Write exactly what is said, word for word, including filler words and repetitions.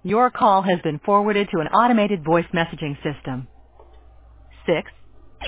Your call has been forwarded to an automated voice messaging system. Six